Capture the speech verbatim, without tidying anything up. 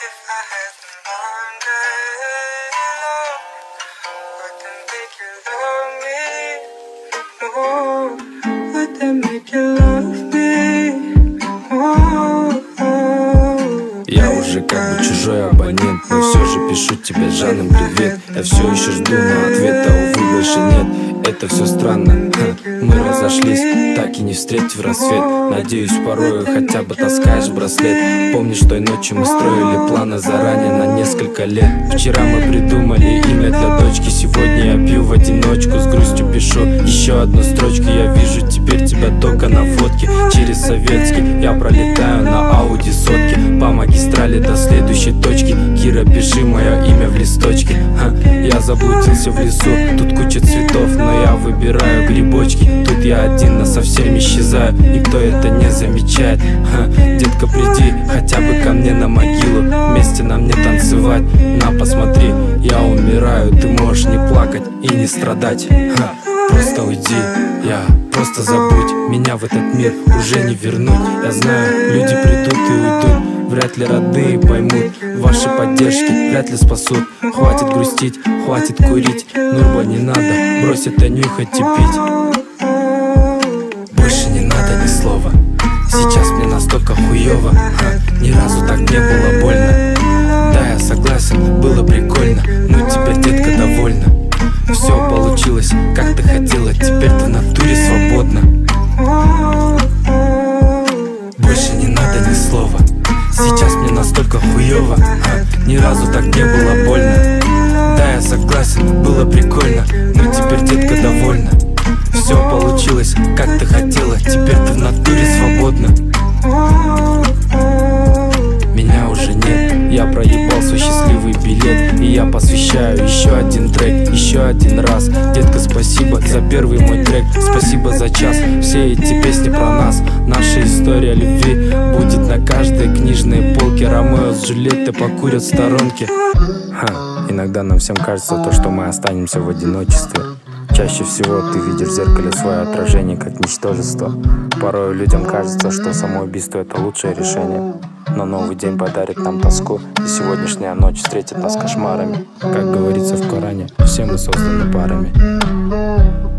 if I had the Monday love, would that make you love me more? Would that make you love me more? Я уже как бы чужой абонент, но все же пишу тебе Жаным привет. Я все еще жду, но ответа, увы, больше нет. Это все странно, ха. Мы разошлись, так и не встретив рассвет. Надеюсь, порою хотя бы таскаешь браслет. Помнишь, той ночью мы строили планы заранее на несколько лет. Вчера мы придумали имя для дочки, сегодня я пью в одиночку, с грустью пишу еще одну строчку. Я вижу теперь тебя только на фотке. Через Советский я пролетаю на Ауди сотки по магистрали до следующей точки. Кира, пиши мое имя в листочке. Ха, я заблудился в лесу, тут куча цветов, но я выбираю грибочки. Тут я один, но совсем исчезаю, никто это не замечает. Ха, детка, приди хотя бы ко мне на могилу, вместе нам не танцевать. На, посмотри, я умираю, ты можешь не плакать и не страдать. Ха, просто уйди, я просто забудь, меня в этот мир уже не вернуть. Я знаю, люди придут и уйдут, вряд ли родные поймут. Ваши поддержки вряд ли спасут. Хватит грустить, хватит курить, Нурба, не надо, брось это нюхать и пить. Больше не надо ни слова, сейчас мне настолько хуёво. Ха, ни разу так не было больно. Да, я согласен, было прикольно, но теперь, детка, довольна. Все получилось, как ты хотела, теперь ты в натуре свободна. Больше не надо ни слова, сейчас мне настолько хуёво. а, Ни разу так не было больно. Да, я согласен, было прикольно, но теперь, детка, довольна. Все получилось, как ты хотела, теперь ты в натуре свободна. Меня уже нет, я проебал свой счастливый билет. И я посвящаю еще один трек, еще один раз. Детка, спасибо за первый мой трек, спасибо за час. Все эти песни про нас, наша история любви будет на каждой книжной полке. Ромео с Джульеттой покурят в сторонке. Ха, иногда нам всем кажется то, что мы останемся в одиночестве. Чаще всего ты видишь в зеркале свое отражение как ничтожество. Порой людям кажется, что самоубийство — это лучшее решение. Но новый день подарит нам тоску, и сегодняшняя ночь встретит нас кошмарами. Как говорится в Коране, все мы созданы парами.